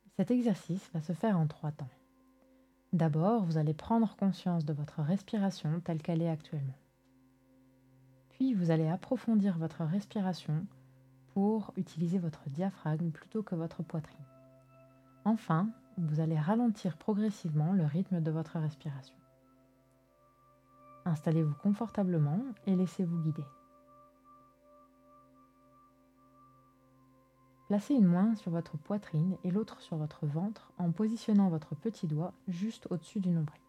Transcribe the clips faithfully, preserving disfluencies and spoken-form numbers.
Cet exercice va se faire en trois temps. D'abord, vous allez prendre conscience de votre respiration telle qu'elle est actuellement. Puis, vous allez approfondir votre respiration pour utiliser votre diaphragme plutôt que votre poitrine. Enfin, vous allez ralentir progressivement le rythme de votre respiration. Installez-vous confortablement et laissez-vous guider. Placez une main sur votre poitrine et l'autre sur votre ventre en positionnant votre petit doigt juste au-dessus du nombril.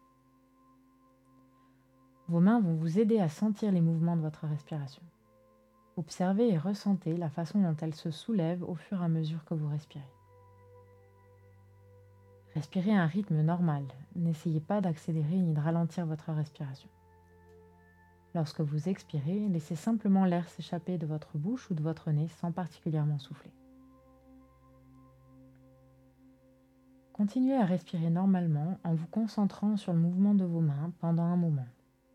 Vos mains vont vous aider à sentir les mouvements de votre respiration. Observez et ressentez la façon dont elles se soulèvent au fur et à mesure que vous respirez. Respirez à un rythme normal. N'essayez pas d'accélérer ni de ralentir votre respiration. Lorsque vous expirez, laissez simplement l'air s'échapper de votre bouche ou de votre nez sans particulièrement souffler. Continuez à respirer normalement en vous concentrant sur le mouvement de vos mains pendant un moment.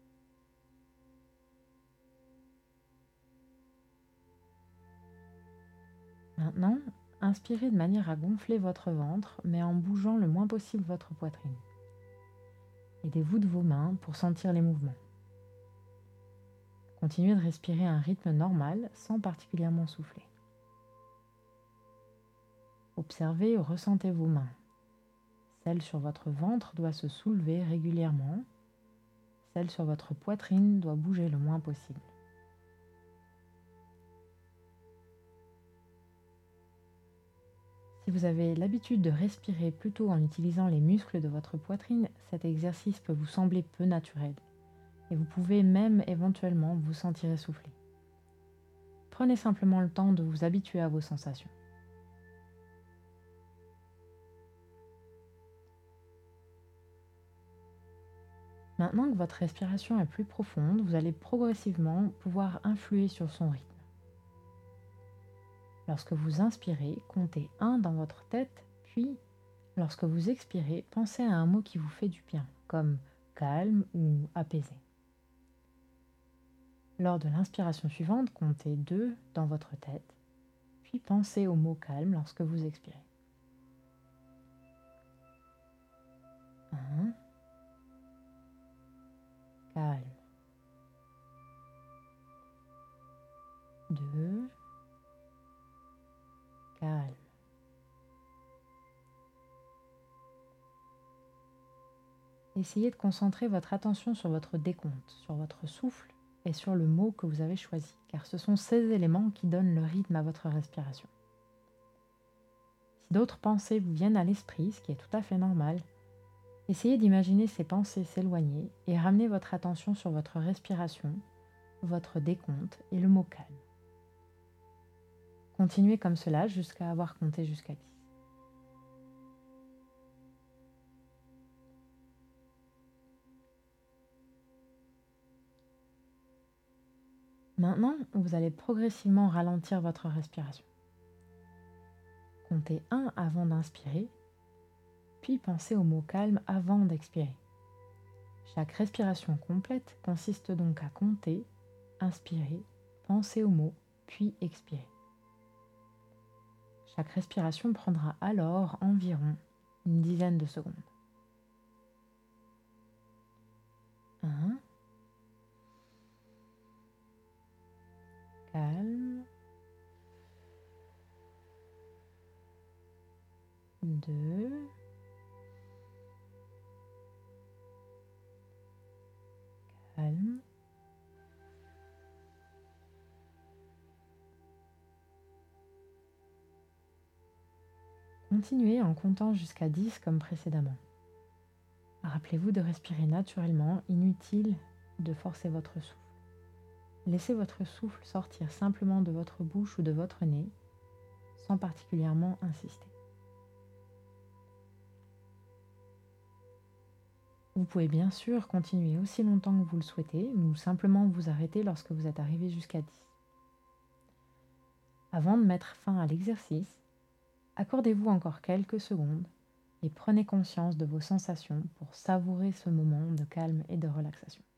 Maintenant, inspirez de manière à gonfler votre ventre, mais en bougeant le moins possible votre poitrine. Aidez-vous de vos mains pour sentir les mouvements. Continuez de respirer à un rythme normal sans particulièrement souffler. Observez ou ressentez vos mains. Celle sur votre ventre doit se soulever régulièrement. Celle sur votre poitrine doit bouger le moins possible. Si vous avez l'habitude de respirer plutôt en utilisant les muscles de votre poitrine, cet exercice peut vous sembler peu naturel et vous pouvez même éventuellement vous sentir essoufflé. Prenez simplement le temps de vous habituer à vos sensations. Maintenant que votre respiration est plus profonde, vous allez progressivement pouvoir influer sur son rythme. Lorsque vous inspirez, comptez un dans votre tête, puis lorsque vous expirez, pensez à un mot qui vous fait du bien, comme calme ou apaisé. Lors de l'inspiration suivante, comptez deux dans votre tête, puis pensez au mot calme lorsque vous expirez. un. Calme. deux. Calme. Essayez de concentrer votre attention sur votre décompte, sur votre souffle et sur le mot que vous avez choisi, car ce sont ces éléments qui donnent le rythme à votre respiration. Si d'autres pensées vous viennent à l'esprit, ce qui est tout à fait normal, essayez d'imaginer ces pensées s'éloigner et ramener votre attention sur votre respiration, votre décompte et le mot calme. Continuez comme cela jusqu'à avoir compté jusqu'à dix. Maintenant, vous allez progressivement ralentir votre respiration. Comptez un avant d'inspirer, puis pensez au mot calme avant d'expirer. Chaque respiration complète consiste donc à compter, inspirer, penser au mot, puis expirer. Chaque respiration prendra alors environ une dizaine de secondes. un. Calme. deux. Calme. Continuez en comptant jusqu'à dix comme précédemment. Rappelez-vous de respirer naturellement, inutile de forcer votre souffle. Laissez votre souffle sortir simplement de votre bouche ou de votre nez, sans particulièrement insister. Vous pouvez bien sûr continuer aussi longtemps que vous le souhaitez, ou simplement vous arrêter lorsque vous êtes arrivé jusqu'à dix. Avant de mettre fin à l'exercice, accordez-vous encore quelques secondes et prenez conscience de vos sensations pour savourer ce moment de calme et de relaxation.